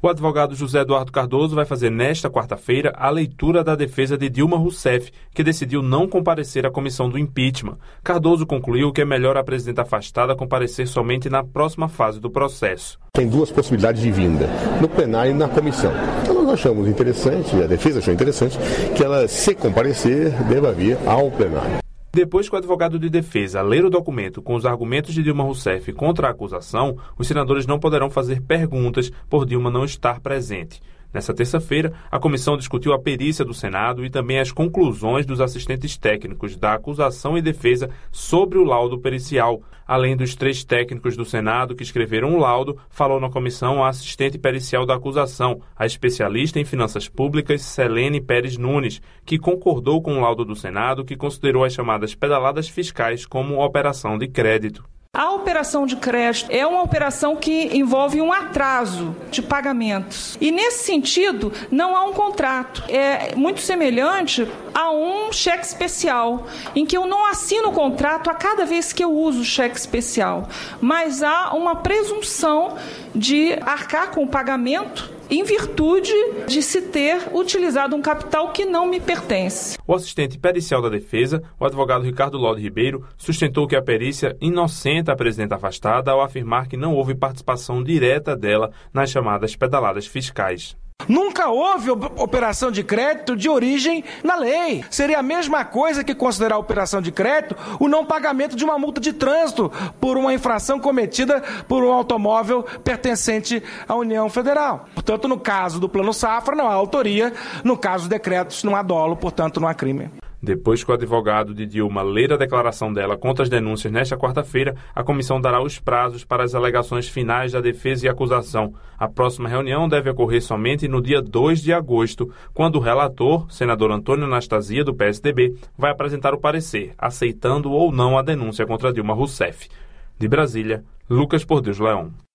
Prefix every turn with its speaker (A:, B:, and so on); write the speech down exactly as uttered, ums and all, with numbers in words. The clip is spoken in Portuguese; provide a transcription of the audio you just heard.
A: O advogado José Eduardo Cardoso vai fazer nesta quarta-feira a leitura da defesa de Dilma Rousseff, que decidiu não comparecer à comissão do impeachment. Cardoso concluiu que é melhor a presidenta afastada comparecer somente na próxima fase do processo.
B: Tem duas possibilidades de vinda, no plenário e na comissão. Então nós achamos interessante, a defesa achou interessante, que ela, se comparecer, deva vir ao plenário.
A: Depois que o advogado de defesa ler o documento com os argumentos de Dilma Rousseff contra a acusação, os senadores não poderão fazer perguntas por Dilma não estar presente. Nessa terça-feira, a comissão discutiu a perícia do Senado e também as conclusões dos assistentes técnicos da acusação e defesa sobre o laudo pericial. Além dos três técnicos do Senado que escreveram o laudo, falou na comissão a assistente pericial da acusação, a especialista em finanças públicas Selene Pérez Nunes, que concordou com o laudo do Senado, que considerou as chamadas pedaladas fiscais como operação de crédito.
C: A operação de crédito é uma operação que envolve um atraso de pagamentos. E, nesse sentido, não há um contrato. É muito semelhante a um cheque especial, em que eu não assino o contrato a cada vez que eu uso o cheque especial. Mas há uma presunção de arcar com o pagamento em virtude de se ter utilizado um capital que não me pertence.
A: O assistente pericial da defesa, o advogado Ricardo Lode Ribeiro, sustentou que a perícia inocenta a presidenta afastada ao afirmar que não houve participação direta dela nas chamadas pedaladas fiscais.
D: Nunca houve operação de crédito de origem na lei. Seria a mesma coisa que considerar a operação de crédito o não pagamento de uma multa de trânsito por uma infração cometida por um automóvel pertencente à União Federal. Portanto, no caso do Plano Safra, não há autoria. No caso dos decretos, não há dolo, portanto, não há crime.
A: Depois que o advogado de Dilma ler a declaração dela contra as denúncias nesta quarta-feira, a comissão dará os prazos para as alegações finais da defesa e acusação. A próxima reunião deve ocorrer somente no dia dois de agosto, quando o relator, senador Antônio Anastasia, do P S D B, vai apresentar o parecer, aceitando ou não a denúncia contra Dilma Rousseff. De Brasília, Lucas Por Deus Leão.